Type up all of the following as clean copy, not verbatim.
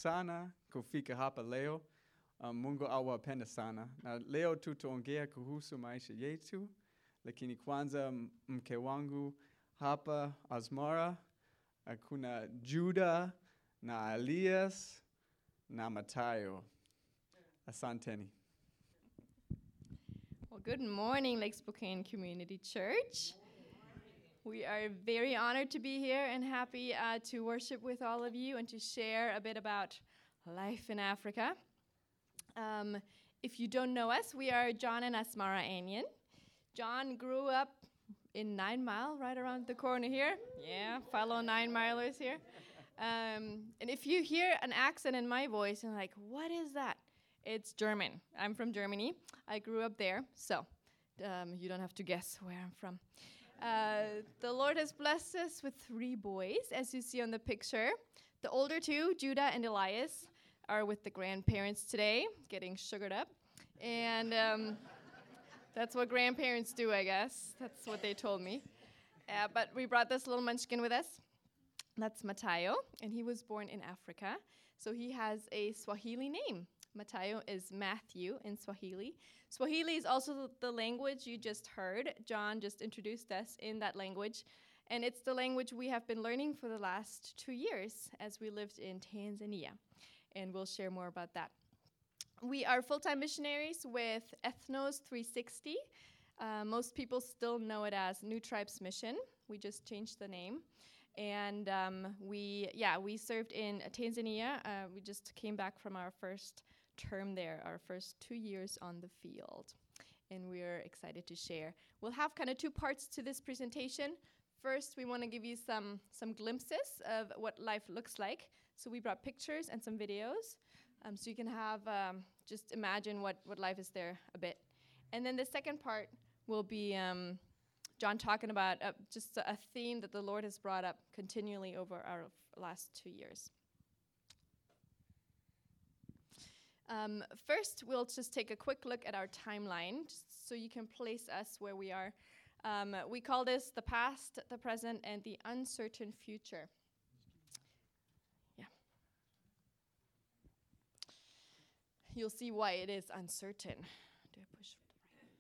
sana kufika hapa leo. Mungu awapenda sana. Na leo tutaongea kuhusu maisha yetu, lakini kwanza mke wangu hapa Asmara, kuna Judah na Elias na Matayo. Asanteni. Well, good morning, Lake Spokane Community Church. We are very honored to be here and happy to worship with all of you and to share a bit about life in Africa. If you don't know us, we are John and Asmara Anyan. John grew up in 9 Mile, right around the corner here. Yeah, fellow 9 Milers here. And if you hear an accent in my voice, you're like, what is that? It's German. I'm from Germany. I grew up there, so you don't have to guess where I'm from. The Lord has blessed us with 3 boys, as you see on the picture. The older 2, Judah and Elias, are with the grandparents today, getting sugared up. And that's what grandparents do, I guess. That's what they told me. But we brought this little munchkin with us. That's Matayo, and he was born in Africa. So he has a Swahili name. Matayo is Matthew in Swahili. Swahili is also the language you just heard. John just introduced us in that language. And it's the language we have been learning for the last 2 years as we lived in Tanzania. And we'll share more about that. We are full-time missionaries with Ethnos 360. Most people still know it as New Tribes Mission. We just changed the name. And we served in Tanzania. We just came back from our first term there, our first 2 years on the field. And we're excited to share. We'll have kind of 2 parts to this presentation. First, we want to give you some glimpses of what life looks like. So we brought pictures and some videos. So you can have, just imagine what life is there a bit. And then the second part will be John talking about just a theme that the Lord has brought up continually over our last 2 years. First, we'll just take a quick look at our timeline, just so you can place us where we are. We call this the past, the present, and the uncertain future. Yeah. You'll see why it is uncertain. Do I push the right?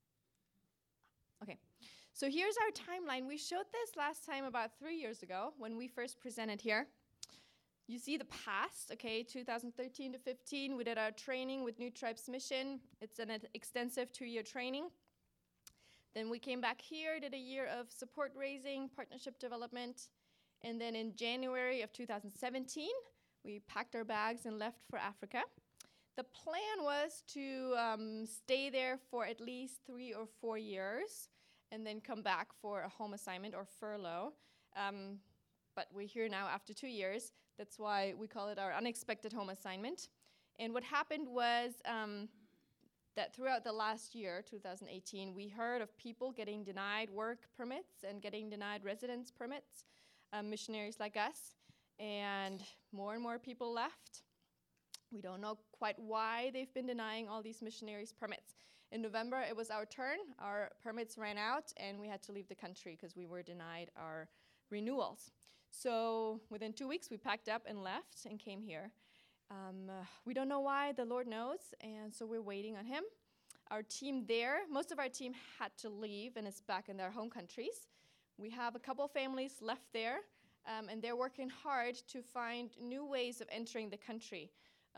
Okay. So here's our timeline. We showed this last time about 3 years ago when we first presented here. You see the past, okay, 2013 to 15, we did our training with New Tribes Mission. It's an extensive 2-year training. Then we came back here, did a year of support raising, partnership development. And then in January of 2017, we packed our bags and left for Africa. The plan was to stay there for at least 3 or 4 years and then come back for a home assignment or furlough. But we're here now after 2 years. That's why we call it our unexpected home assignment. And what happened was that throughout the last year, 2018, we heard of people getting denied work permits and getting denied residence permits, missionaries like us, and more people left. We don't know quite why they've been denying all these missionaries permits. In November, it was our turn. Our permits ran out, and we had to leave the country because we were denied our renewals. So within 2 weeks, we packed up and left and came here. We don't know why, the Lord knows, and so we're waiting on him. Our team there, most of our team had to leave and is back in their home countries. We have a couple families left there, and they're working hard to find new ways of entering the country.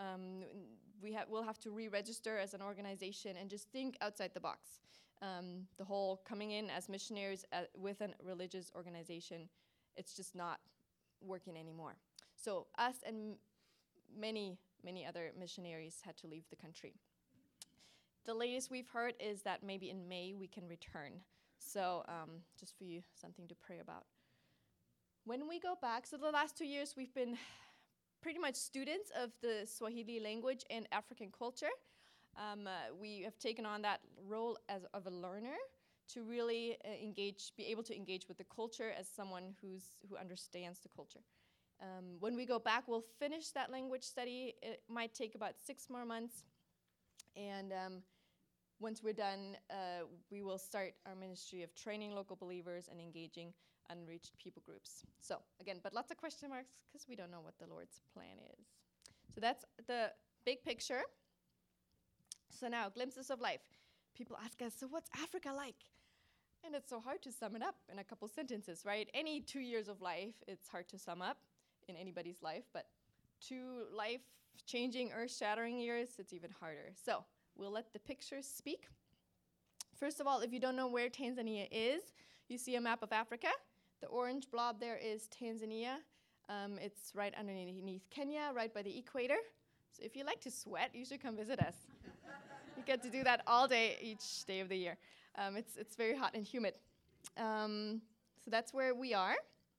We'll have to re-register as an organization and just think outside the box. The whole coming in as missionaries with a religious organization, it's just not working anymore. So us and many other missionaries had to leave the country. The latest we've heard is that maybe in May we can return. So just for you, something to pray about. When we go back, so the last 2 years we've been pretty much students of the Swahili language and African culture. We have taken on that role of a learner to really be able to engage with the culture as someone who understands the culture. When we go back, we'll finish that language study. It might take about 6 more months. And once we're done, we will start our ministry of training local believers and engaging unreached people groups. So again, but lots of question marks because we don't know what the Lord's plan is. So that's the big picture. So now, glimpses of life. People ask us, so what's Africa like? And it's so hard to sum it up in a couple sentences, right? Any 2 years of life, it's hard to sum up in anybody's life, but 2 life-changing, earth-shattering years, it's even harder. So we'll let the pictures speak. First of all, if you don't know where Tanzania is, you see a map of Africa. The orange blob there is Tanzania. It's right underneath Kenya, right by the equator. So if you like to sweat, you should come visit us. You get to do that all day, each day of the year. It's very hot and humid. So that's where we are.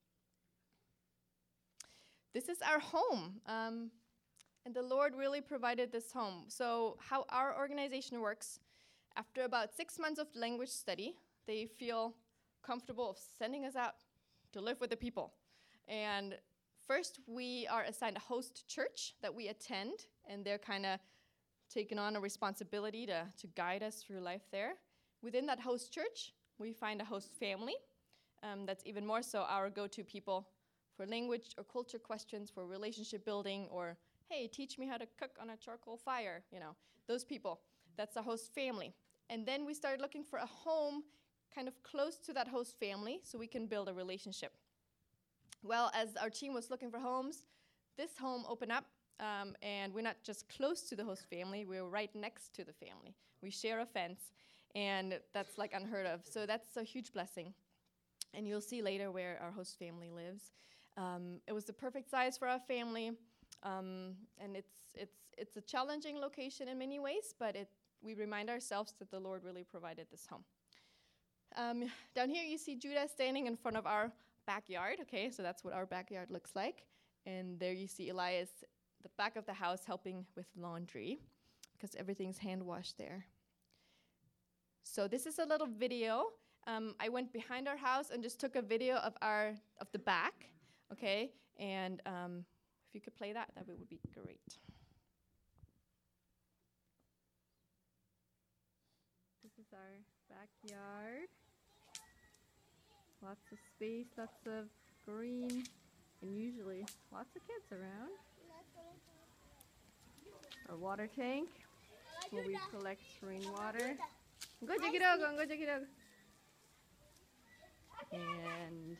This is our home. And the Lord really provided this home. So how our organization works, after about 6 months of language study, they feel comfortable of sending us out to live with the people. And first, we are assigned a host church that we attend, and they're kind of taken on a responsibility to guide us through life there. Within that host church, we find a host family. That's even more so our go-to people for language or culture questions, for relationship building, or, hey, teach me how to cook on a charcoal fire, those people. That's a host family. And then we started looking for a home kind of close to that host family so we can build a relationship. Well, as our team was looking for homes, this home opened up, and we're not just close to the host family, we're right next to the family. We share a fence, and that's like unheard of. So that's a huge blessing. And you'll see later where our host family lives. It was the perfect size for our family, and it's a challenging location in many ways, but we remind ourselves that the Lord really provided this home. Down here you see Judah standing in front of our backyard. Okay, so that's what our backyard looks like. And there you see Elias, the back of the house, helping with laundry because everything's hand washed there. So this is a little video. I went behind our house and just took a video of the back. Okay, and if you could play that would be great. This is our backyard. Lots of space, lots of green, and usually lots of kids around. Our water tank, where we collect rainwater. Go Jakidogo, go Jakidogo. And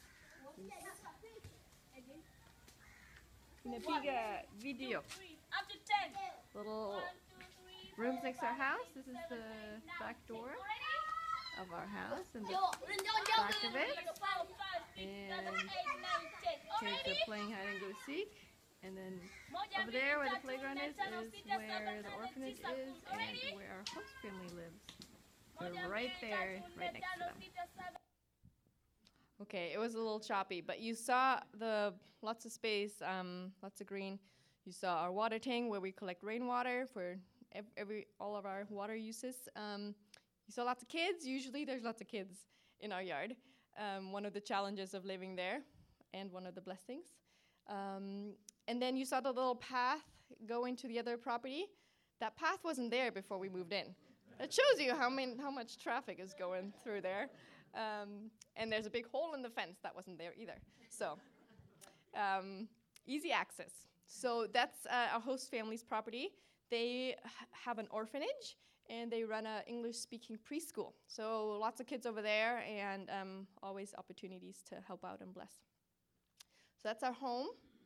Napiga video. Little rooms next to our house. This is the back door of our house and the back of it. And kids are playing hide and go seek. And then over there where the playground is where the orphanage is and where our host family lives. We're right there, right next to them. Okay, it was a little choppy, but you saw the lots of space, lots of green. You saw our water tank where we collect rainwater for all of our water uses. You saw lots of kids. Usually there's lots of kids in our yard. One of the challenges of living there and one of the blessings. And then you saw the little path going to the other property. That path wasn't there before we moved in. It shows you how much traffic is going through there. And there's a big hole in the fence that wasn't there either. So easy access. So that's our host family's property. They have an orphanage, and they run an English-speaking preschool. So lots of kids over there, and always opportunities to help out and bless. So that's our home.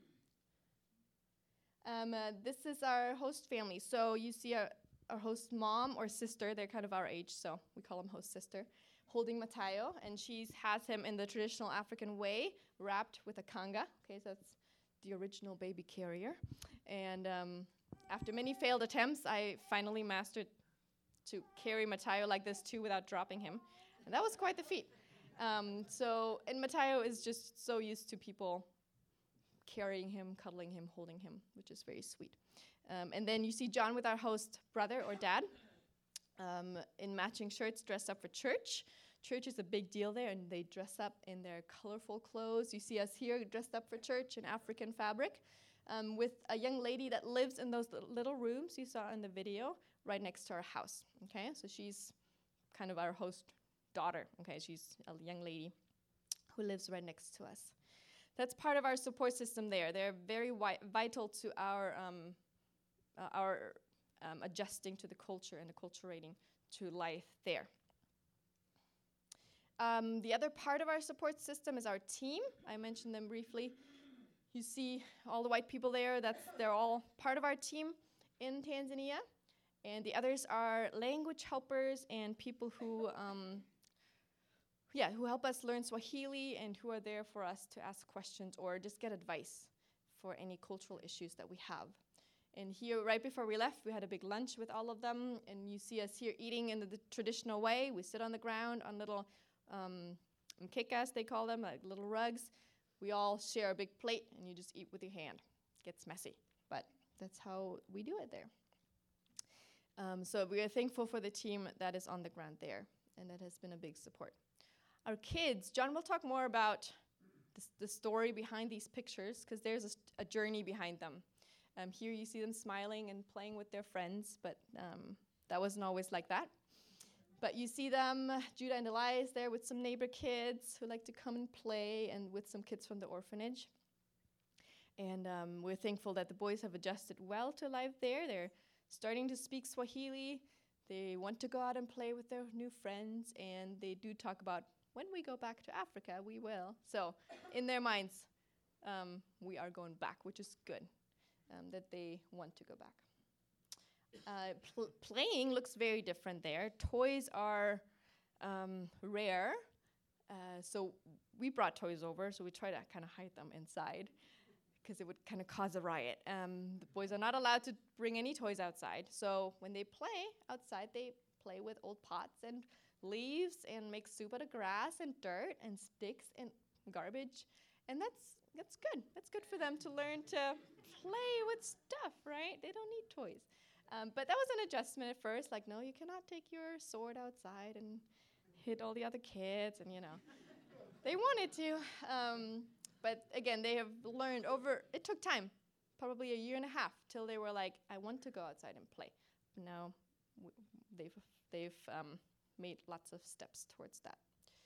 This is our host family. So you see our host mom or sister. They're kind of our age, so we call them host sister, holding Matayo, and she has him in the traditional African way, wrapped with a kanga. Okay, so that's the original baby carrier. And after many failed attempts, I finally mastered to carry Matayo like this too without dropping him. And that was quite the feat. And Matayo is just so used to people carrying him, cuddling him, holding him, which is very sweet. And then you see John with our host brother or dad in matching shirts, dressed up for church. Church is a big deal there, and they dress up in their colorful clothes. You see us here dressed up for church in African fabric with a young lady that lives in those little rooms you saw in the video right next to our house. Okay, so she's kind of our host daughter. Okay, she's a young lady who lives right next to us. That's part of our support system there. They're very vital to our adjusting to the culture and acculturating to life there. The other part of our support system is our team. I mentioned them briefly. You see all the white people there. They're all part of our team in Tanzania. And the others are language helpers and people who help us learn Swahili and who are there for us to ask questions or just get advice for any cultural issues that we have. And here, right before we left, we had a big lunch with all of them. And you see us here eating in the traditional way. We sit on the ground on little mkekas, they call them, like little rugs. We all share a big plate, and you just eat with your hand. It gets messy, but that's how we do it there. So we are thankful for the team that is on the ground there, and that has been a big support. Our kids, John will talk more about the story behind these pictures, because there's a journey behind them. Here you see them smiling and playing with their friends, but that wasn't always like that. But you see them, Judah and Elias there with some neighbor kids who like to come and play, and with some kids from the orphanage. And we're thankful that the boys have adjusted well to life there. They're starting to speak Swahili. They want to go out and play with their new friends, and they do talk about, when we go back to Africa, we will. So in their minds, we are going back, which is good, that they want to go back. Playing looks very different there. Toys are rare, so we brought toys over, so we try to kind of hide them inside because it would kind of cause a riot. The boys are not allowed to bring any toys outside, so when they play outside, they play with old pots and leaves and make soup out of grass and dirt and sticks and garbage, and that's good. That's good for them to learn to play with stuff, right? They don't need toys. But that was an adjustment at first, like, no, you cannot take your sword outside and hit all the other kids, and, they wanted to. But again, they have learned it took time, probably a year and a half, till they were like, I want to go outside and play. Now they've made lots of steps towards that.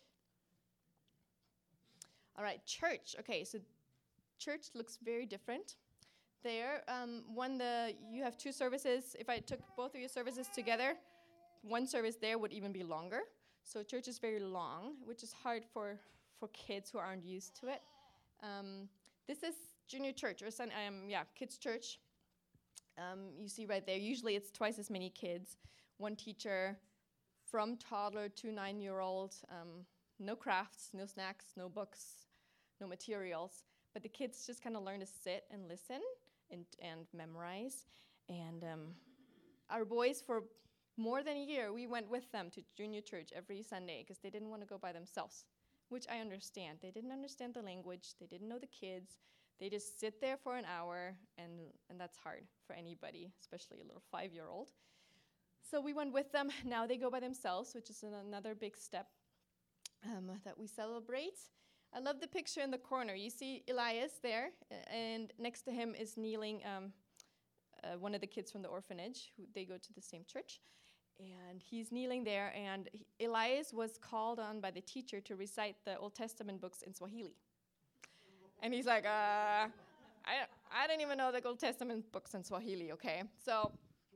All right, church. Okay, so church looks very different. There, you have two services. If I took both of your services together, one service there would even be longer. So church is very long, which is hard for kids who aren't used to it. This is junior church, or kids church. You see right there, usually it's twice as many kids, one teacher, from toddler to 9-year-old, no crafts, no snacks, no books, no materials. But the kids just kind of learn to sit and listen and memorize. And our boys, for more than a year, we went with them to junior church every Sunday because they didn't want to go by themselves, which I understand. They didn't understand the language. They didn't know the kids. They just sit there for an hour, and that's hard for anybody, especially a little 5-year-old. So we went with them. Now they go by themselves, which is another big step that we celebrate. I love the picture in the corner. You see Elias there, and next to him is kneeling one of the kids from the orphanage. They go to the same church, and he's kneeling there, and Elias was called on by the teacher to recite the Old Testament books in Swahili. And he's like, I didn't even know the Old Testament books in Swahili, okay? So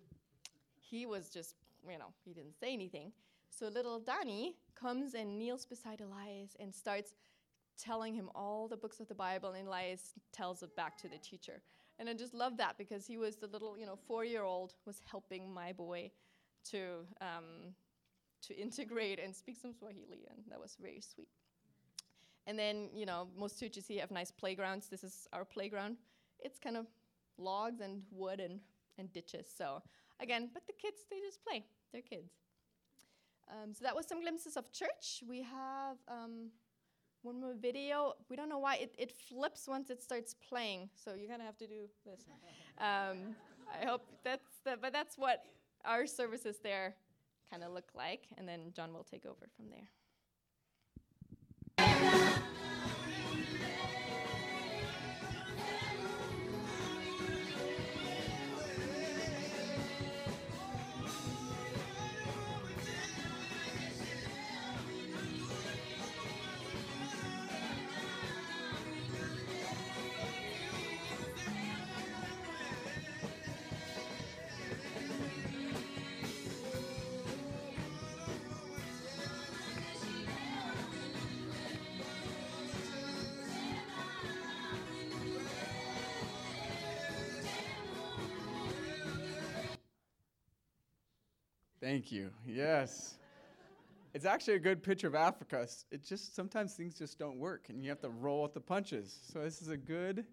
he was just, he didn't say anything. So little Danny comes and kneels beside Elias and starts telling him all the books of the Bible, and Elias tells it back to the teacher. And I just love that because he was the little, 4-year-old was helping my boy to integrate and speak some Swahili, and that was very sweet. And then, most churches here have nice playgrounds. This is our playground. It's kind of logs and wood and ditches. So again, but the kids, they just play. They're kids. So that was some glimpses of church. We have one more video. We don't know why it flips once it starts playing, so you're gonna have to do this. I hope but that's what our services there kind of look like, and then John will take over from there. Thank you. Yes. It's actually a good picture of Africa. It just, sometimes things just don't work, and you have to roll with the punches. So this is a good,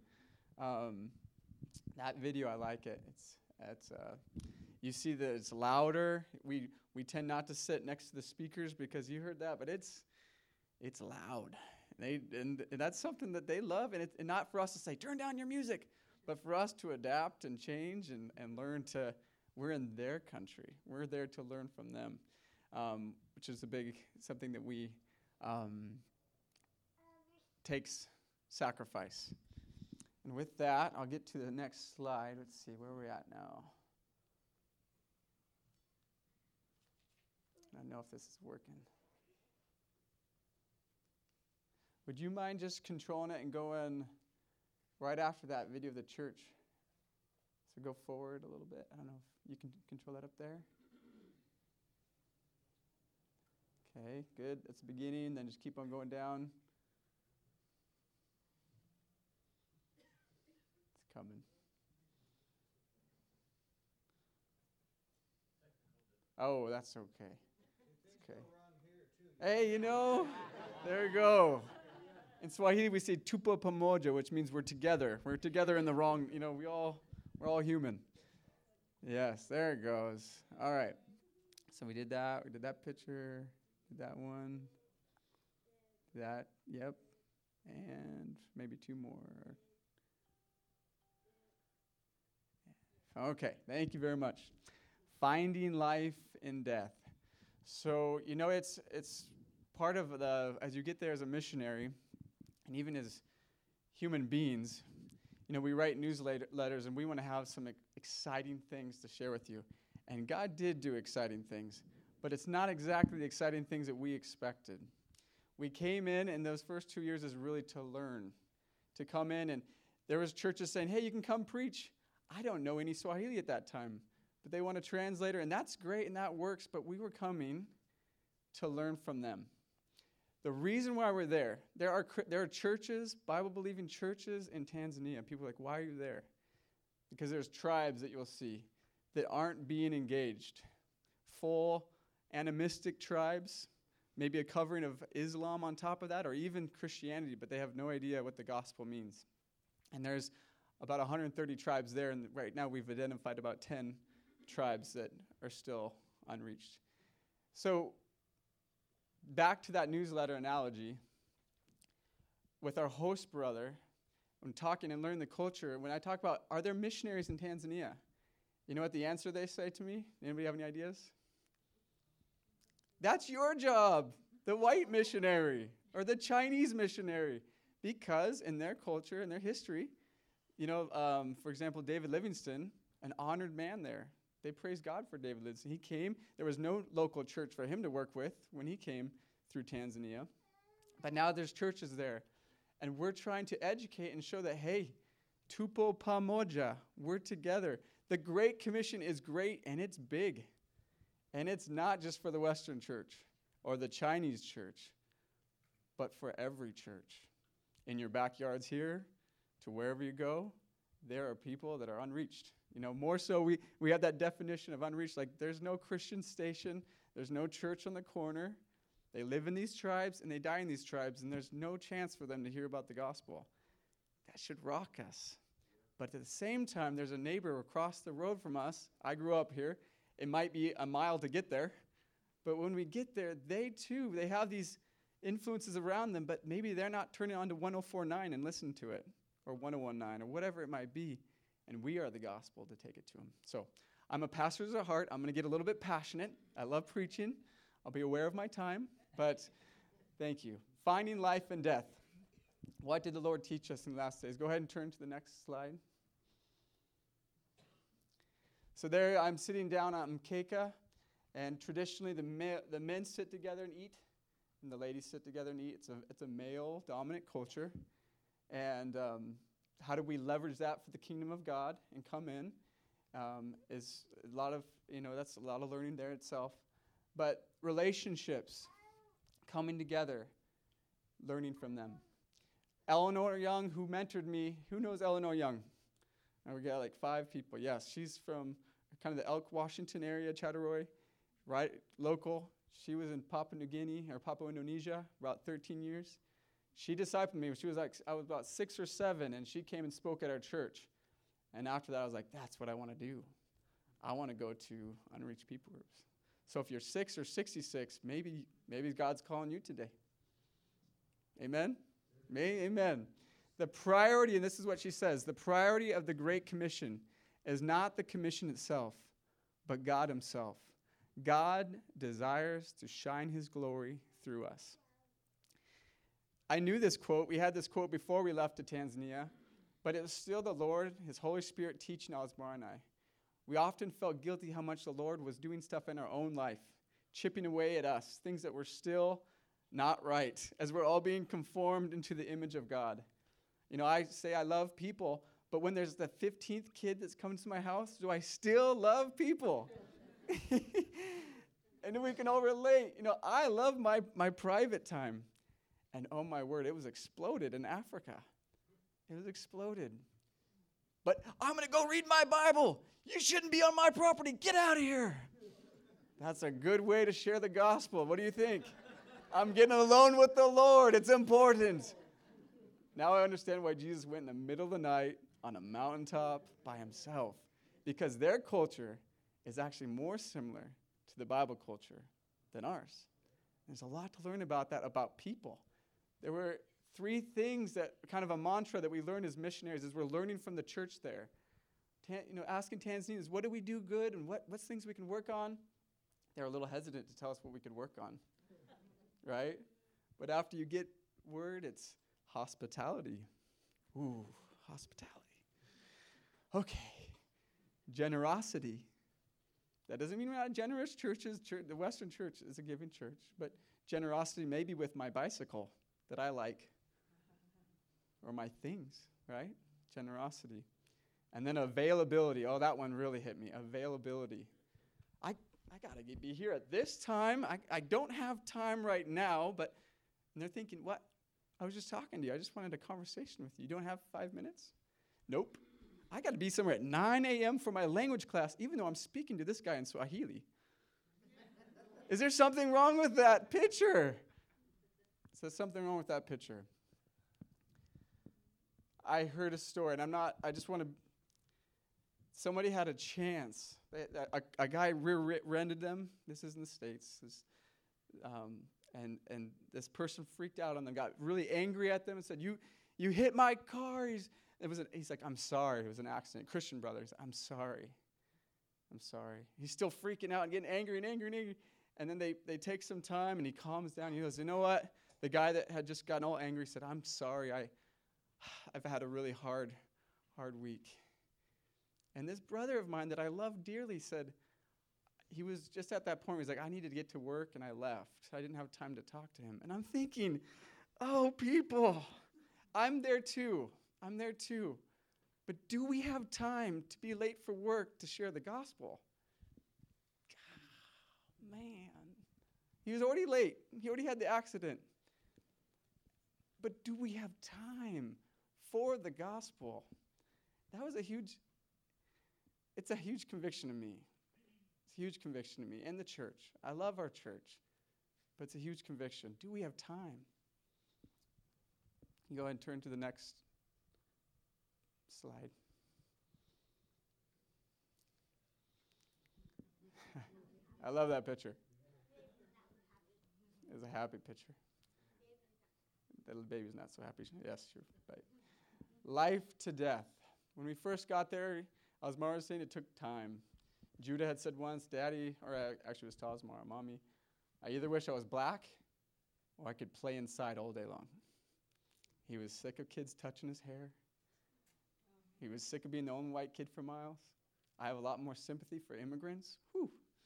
that video, I like it. You see that it's louder. We tend not to sit next to the speakers because you heard that, but it's loud. And that's something that they love, and not for us to say, turn down your music, but for us to adapt and change and learn to, we're in their country. We're there to learn from them, which is something that we takes sacrifice. And with that, I'll get to the next slide. Let's see, where we're at now. I don't know if this is working. Would you mind just controlling it and going right after that video of the church? So go forward a little bit. I don't know if you can control that up there. Okay, good. That's the beginning. Then just keep on going down. It's coming. Oh, that's okay. Okay. Hey, there you go. In Swahili, we say tupo pamoja, which means we're together. We're together in the wrong, we're all human. Yes, there it goes. All right. So we did that. We did that picture. Did that one. That, yep. And maybe two more. Okay, thank you very much. Finding life in death. So, it's part of as you get there as a missionary, and even as human beings, we write newsletters, and we want to have some exciting things to share with you. And God did do exciting things, but it's not exactly the exciting things that we expected. We came in those first 2 years is really to learn, to come in, and there was churches saying, hey, you can come preach. I don't know any Swahili at that time, but they want a translator, and that's great, and that works, but we were coming to learn from them. The reason why we're there are churches, Bible-believing churches in Tanzania. People are like, why are you there? Because there's tribes that you'll see that aren't being engaged. Full animistic tribes, maybe a covering of Islam on top of that, or even Christianity, but they have no idea what the gospel means. And there's about 130 tribes there, and right now we've identified about 10 tribes that are still unreached. So back to that newsletter analogy, with our host brother, when talking and learning the culture, when I talk about, are there missionaries in Tanzania? You know what the answer they say to me? Anybody have any ideas? That's your job, the white missionary or the Chinese missionary, because in their culture and their history, for example, David Livingstone, an honored man there. They praise God for David Livingstone. He came. There was no local church for him to work with when he came through Tanzania. But now there's churches there. And we're trying to educate and show that, hey, tupo pamoja, we're together. The Great Commission is great, and it's big. And it's not just for the Western church or the Chinese church, but for every church. In your backyards here, to wherever you go, there are people that are unreached. More so we have that definition of unreached, like there's no Christian station, there's no church on the corner. They live in these tribes and they die in these tribes, and there's no chance for them to hear about the gospel. That should rock us. But at the same time, there's a neighbor across the road from us. I grew up here. It might be a mile to get there. But when we get there, they have these influences around them, but maybe they're not turning on to 104.9 and listening to it, or 101.9, or whatever it might be. And we are the gospel to take it to them. So I'm a pastor at heart. I'm going to get a little bit passionate. I love preaching. I'll be aware of my time. But thank you. Finding life and death. What did the Lord teach us in the last days? Go ahead and turn to the next slide. So there I'm sitting down on mkeka, and traditionally the men sit together and eat, and the ladies sit together and eat. It's a male-dominant culture. And how do we leverage that for the kingdom of God and come in? Is a lot of, that's a lot of learning there itself. But relationships, coming together, learning from them. Eleanor Young, who mentored me, who knows Eleanor Young? And we got like 5 people. Yes, she's from kind of the Elk, Washington area, Chattaroy, right, local. She was in Papua New Guinea or Papua Indonesia, about 13 years. She discipled me. She was like, I was about 6 or 7, and she came and spoke at our church. And after that, I was like, that's what I want to do. I want to go to unreached people groups. So if you're 6 or 66, maybe God's calling you today. Amen? Amen. The priority, and this is what she says, the priority of the Great Commission is not the commission itself, but God himself. God desires to shine his glory through us. I knew this quote. We had this quote before we left to Tanzania, but it was still the Lord, his Holy Spirit teaching Osmar and I. We often felt guilty how much the Lord was doing stuff in our own life, chipping away at us, things that were still not right, as we're all being conformed into the image of God. You know, I say I love people, but when there's the 15th kid that's coming to my house, do I still love people? And then we can all relate. You know, I love my private time. And oh my word, it was exploded in Africa. It was exploded. But I'm going to go read my Bible. You shouldn't be on my property. Get out of here. That's a good way to share the gospel. What do you think? I'm getting alone with the Lord. It's important. Now I understand why Jesus went in the middle of the night on a mountaintop by himself. Because their culture is actually more similar to the Bible culture than ours. There's a lot to learn about that, about people. There were 3 things that kind of a mantra that we learned as missionaries as we're learning from the church there. Asking Tanzanians, what do we do good and what's things we can work on? They're a little hesitant to tell us what we could work on, right? But after you get word, it's hospitality. Ooh, hospitality. Okay. Generosity. That doesn't mean we're not generous churches. The Western church is a giving church, but generosity maybe with my bicycle that I like, or my things, right? Generosity. And then availability. Oh, that one really hit me. Availability. I got to be here at this time. I don't have time right now, but and they're thinking, what? I was just talking to you. I just wanted a conversation with you. You don't have 5 minutes? Nope. I got to be somewhere at 9 a.m. for my language class, even though I'm speaking to this guy in Swahili. Is there something wrong with that picture? Is there something wrong with that picture? I heard a story, and somebody had a chance. A guy rear-ended them. This is in the States. And this person freaked out on them, got really angry at them and said, you hit my car. He's like, I'm sorry. It was an accident. Christian brother. He's like, I'm sorry. He's still freaking out and getting angry and angry and angry. And then they take some time, and he calms down. He goes, you know what? The guy that had just gotten all angry said, I'm sorry. I've had a really hard week. And this brother of mine that I love dearly said, he was just at that point where he's like, I needed to get to work, and I left. I didn't have time to talk to him. And I'm thinking, oh, people, I'm there too. But do we have time to be late for work to share the gospel? God, man. He was already late. He already had the accident. But do we have time for the gospel? It's a huge conviction to me. It's a huge conviction to me and the church. I love our church, but it's a huge conviction. Do we have time? You go ahead and turn to the next slide. I love that picture. It's a happy picture. The little baby's not so happy. Yes, you're right. Life to death. When we first got there, Osmar was saying it took time. Judah had said once, Daddy, or actually it was to Osmar, Mommy, I either wish I was black or I could play inside all day long. He was sick of kids touching his hair. He was sick of being the only white kid for miles. I have a lot more sympathy for immigrants. Whew.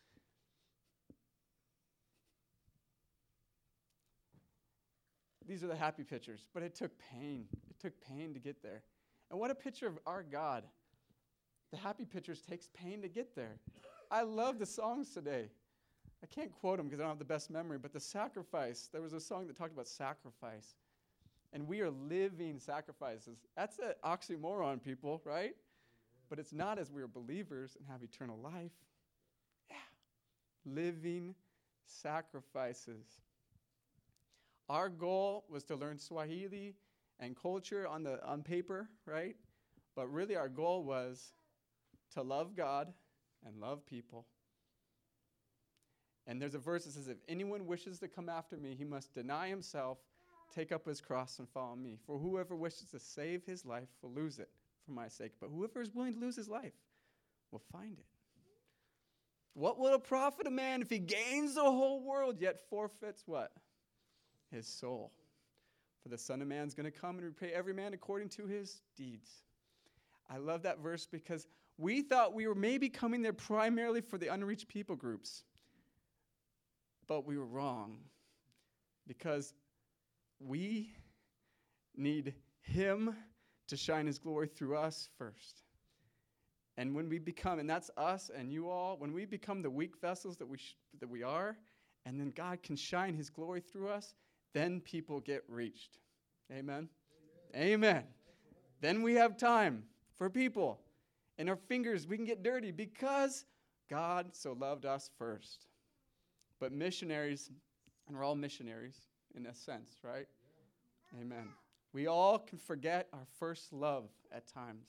These are the happy pictures, but it took pain. It took pain to get there. And what a picture of our God. The happy pictures takes pain to get there. I love the songs today. I can't quote them because I don't have the best memory, but the sacrifice, there was a song that talked about sacrifice. And we are living sacrifices. That's an oxymoron, people, right? But it's not as we are believers and have eternal life. Yeah. living sacrifices. Our goal was to learn Swahili and culture on paper, right? But really our goal was to love God and love people. And there's a verse that says, if anyone wishes to come after me, he must deny himself, take up his cross, and follow me. For whoever wishes to save his life will lose it for my sake. But whoever is willing to lose his life will find it. What will it profit a man if he gains the whole world, yet forfeits what? His soul. For the Son of Man is going to come and repay every man according to his deeds. I love that verse because we thought we were maybe coming there primarily for the unreached people groups. But we were wrong, because we need him to shine his glory through us first. And when we become, and that's us and you all, when we become the weak vessels that we are, and then God can shine his glory through us, then people get reached. Amen? Amen. Then we have time for people. And our fingers, we can get dirty because God so loved us first. But missionaries, and we're all missionaries in a sense, right? Yeah. Amen. We all can forget our first love at times.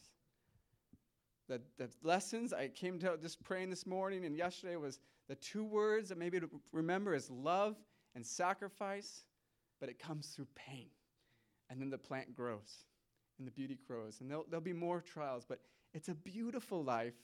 The lessons I came to just praying this morning and yesterday was the two words that maybe to remember is love and sacrifice, but it comes through pain. And then the plant grows and the beauty grows. And there'll be more trials, but it's a beautiful life,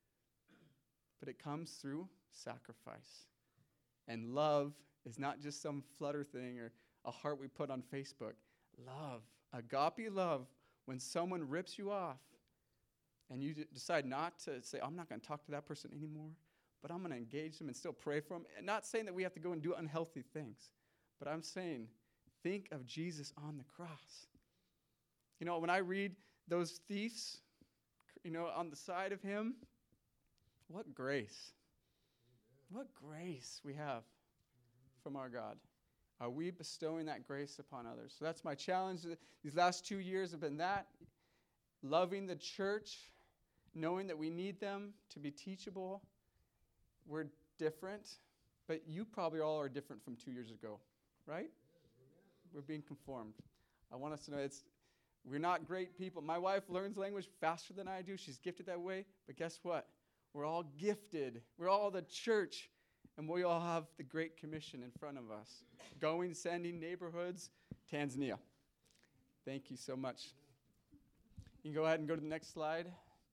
but it comes through sacrifice. And love is not just some flutter thing or a heart we put on Facebook. Love, agape love, when someone rips you off and you decide not to say, I'm not going to talk to that person anymore, but I'm going to engage them and still pray for them. And not saying that we have to go and do unhealthy things, but I'm saying think of Jesus on the cross. You know, when I read those thieves, on the side of him, what grace. What grace we have from our God. Are we bestowing that grace upon others? So that's my challenge. These last 2 years have been that. Loving the church, knowing that we need them to be teachable. We're different, but you probably all are different from 2 years ago, right? We're being conformed. I want us to know we're not great people. My wife learns language faster than I do. She's gifted that way. But guess what? We're all gifted. We're all the church. And we all have the Great Commission in front of us. Going, sending, neighborhoods, Tanzania. Thank you so much. You can go ahead and go to the next slide.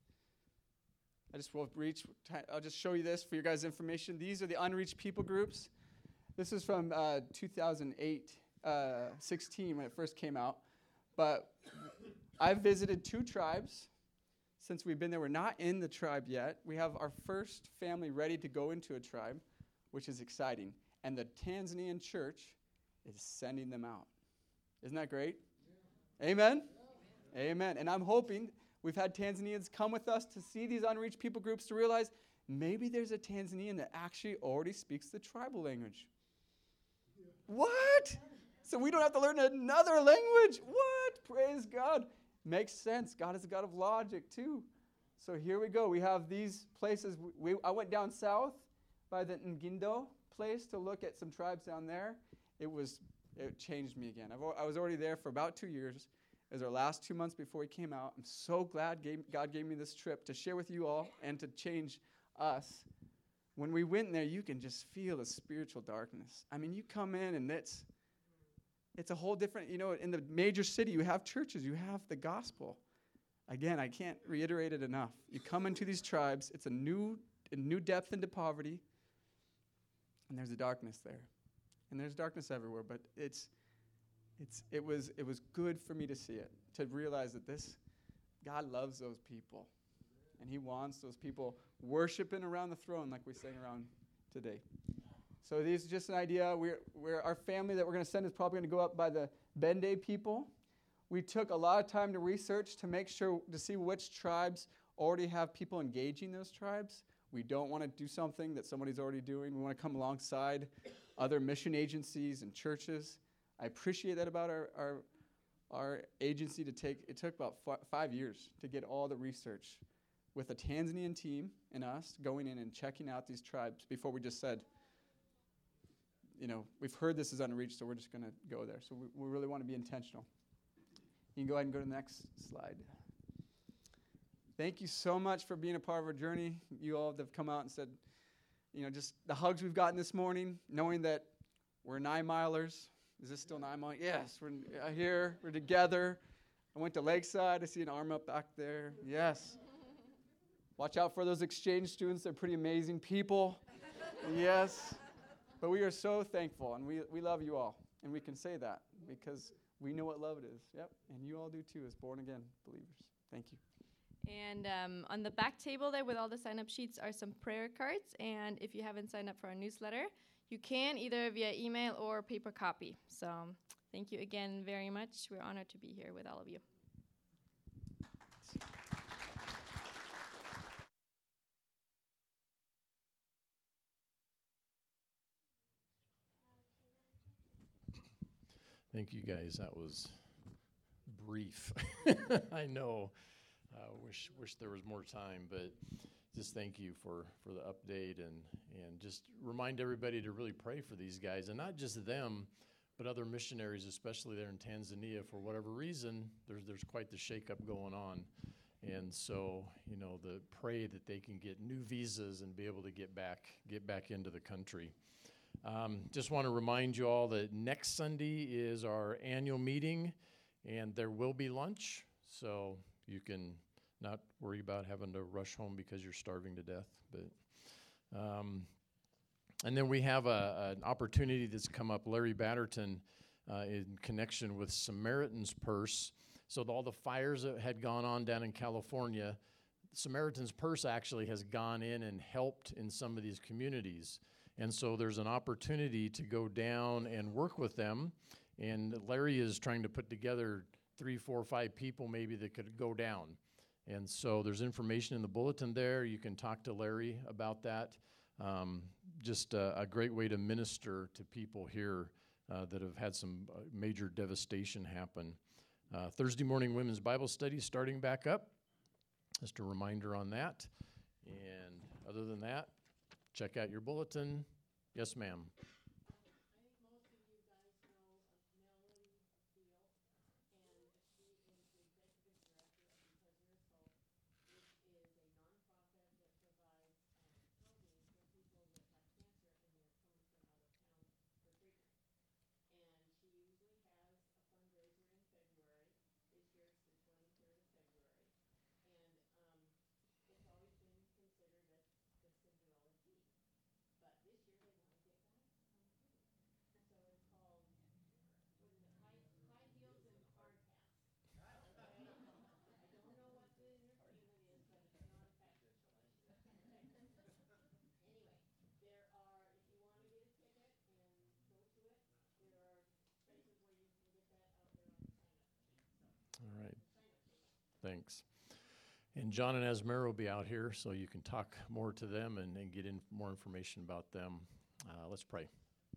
I'll just show you this for your guys' information. These are the unreached people groups. This is from 2008, 16 when it first came out. But I've visited 2 tribes. Since we've been there, we're not in the tribe yet. We have our first family ready to go into a tribe, which is exciting. And the Tanzanian church is sending them out. Isn't that great? Yeah. Amen? Yeah. Amen. And I'm hoping we've had Tanzanians come with us to see these unreached people groups to realize maybe there's a Tanzanian that actually already speaks the tribal language. Yeah. What? So we don't have to learn another language? What? Praise God. Makes sense. God is a God of logic, too. So here we go. We have these places. I went down south by the Ngindo place to look at some tribes down there. It changed me again. I was already there for about 2 years. It was our last 2 months before we came out. I'm so glad God gave me this trip to share with you all and to change us. When we went there, you can just feel the spiritual darkness. I mean, you come in and it's a whole different, in the major city, you have churches, you have the gospel. Again, I can't reiterate it enough. You come into these tribes, it's a new depth into poverty, and there's a darkness there. And there's darkness everywhere, but it was good for me to see it, to realize that God loves those people, and he wants those people worshiping around the throne like we sang around today. So these are just an idea. Our family that we're going to send is probably going to go up by the Bende people. We took a lot of time to research to make sure to see which tribes already have people engaging those tribes. We don't want to do something that somebody's already doing. We want to come alongside other mission agencies and churches. I appreciate that about our agency it took about 5 years to get all the research with a Tanzanian team and us going in and checking out these tribes before we just said, we've heard this is unreached, so we're just going to go there. So we really want to be intentional. You can go ahead and go to the next slide. Thank you so much for being a part of our journey. You all have come out and said, just the hugs we've gotten this morning, knowing that we're 9-milers. Is this still 9 miles? Yes, we're here. We're together. I went to Lakeside. I see an arm up back there. Yes. Watch out for those exchange students. They're pretty amazing people. Yes. But we are so thankful, and we love you all. And we can say that because we know what love it is. Yep. And you all do too as born-again believers. Thank you. And on the back table there with all the sign-up sheets are some prayer cards. And if you haven't signed up for our newsletter, you can either via email or paper copy. So thank you again very much. We're honored to be here with all of you. Thank you, guys. That was brief. I know. Wish there was more time, but just thank you for the update and just remind everybody to really pray for these guys, and not just them, but other missionaries, especially there in Tanzania. For whatever reason, there's quite the shakeup going on, and so pray that they can get new visas and be able to get back into the country. Just want to remind you all that next Sunday is our annual meeting, and there will be lunch, so you can not worry about having to rush home because you're starving to death. But and then we have an opportunity that's come up. Larry Batterton, in connection with Samaritan's Purse. So all the fires that had gone on down in California, Samaritan's Purse actually has gone in and helped in some of these communities. And so there's an opportunity to go down and work with them. And Larry is trying to put together 3, 4, 5 people maybe that could go down. And so there's information in the bulletin there. You can talk to Larry about that. Just a great way to minister to people here that have had some major devastation happen. Thursday morning women's Bible study starting back up. Just a reminder on that. And other than that, check out your bulletin. Yes, ma'am. All right. Thanks. And John and Esmer will be out here, so you can talk more to them and get more information about them. Let's pray.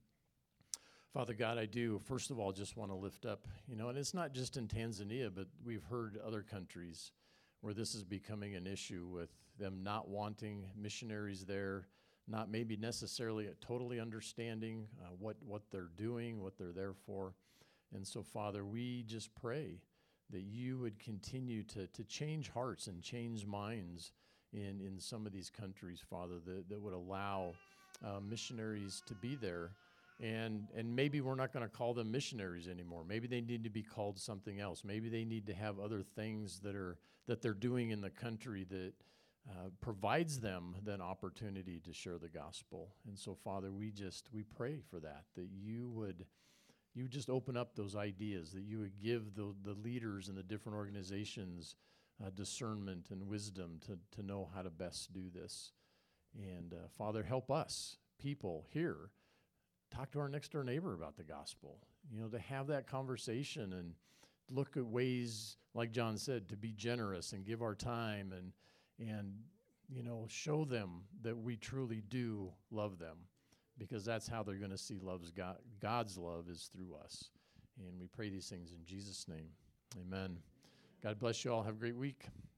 Father God, I do, first of all, just want to lift up, and it's not just in Tanzania, but we've heard other countries where this is becoming an issue with them not wanting missionaries there, not maybe necessarily totally understanding what they're doing, what they're there for. And so, Father, we just pray that you would continue to change hearts and change minds in some of these countries, Father, that would allow missionaries to be there. And maybe we're not going to call them missionaries anymore. Maybe they need to be called something else. Maybe they need to have other things that they're doing in the country that provides them then opportunity to share the gospel. And so, Father, we pray for that you would just open up those ideas, that you would give the leaders in the different organizations discernment and wisdom to know how to best do this. And Father, help us, people here, talk to our next door neighbor about the gospel, to have that conversation and look at ways, like John said, to be generous and give our time and show them that we truly do love them, because that's how they're going to see God's love is through us. And we pray these things in Jesus' name. Amen. God bless you all. Have a great week.